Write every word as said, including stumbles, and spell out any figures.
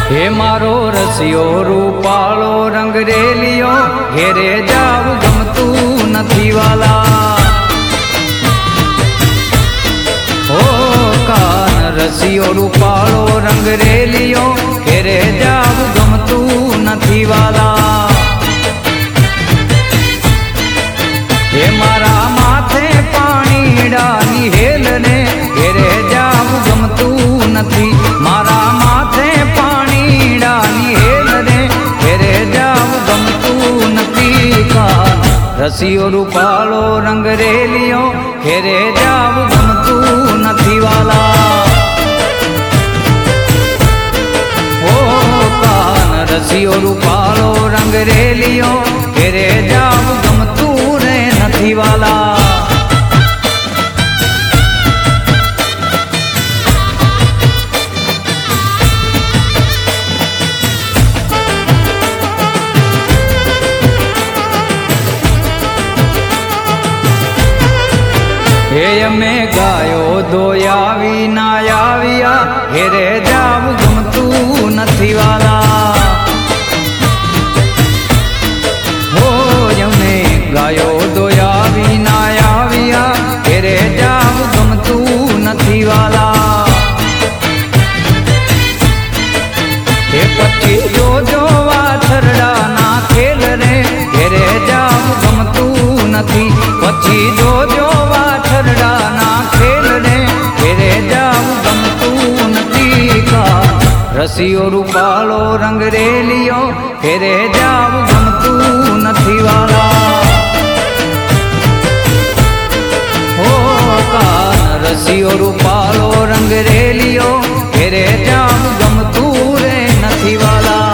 હે મારો રસિયો રૂપાળો રંગ રેલિયો, ઘેરે જાવું ગમતું નથી વાલા. ઓ કાન રસિયો રૂપાળો રંગ રેલિયો, ઘેરે જાવું ગમતું નથી વાલા. હે મારા માથે પાણીડાની હેલ ને, ઘેરે જાવું ગમતું નથી. મારા માથે પાણીડાની હેલ ને, ઘેરે જાવું ગમતું નથી. કાન રસિયો રૂપાળો રંગ રેલિયો, ઘેરે જાવું ગમતું નથી વાલા. ઓ કાન રસિયો રૂપાળો રંગ રેલિયો, ઘેરે જાવું ગમતું રે નથી વાલા. હે અમે ગાયો દોયા વિના આવ્યા, ઘેરે જાવું ગમતું નથી વાલા. હો અમે ગાયો દોયા વિના આવ્યા, ઘેરે જાવું ગમતું નથી વાલા. હે પછી જોજો વાછરડા ના ખેલ રે, ઘેરે જાવું ગમતું નથી. પછી જોજો વાછરડા ના ખેલ રે, ઘેરે જાવું ગમતું નથી. કાન રસિયો રૂપાળો રંગ રેલિયો, ઘેરે જાવું ગમતું નથી વાલા. હો કાન રસિયો રૂપાળો રંગ રેલિયો, ઘેરે જાવું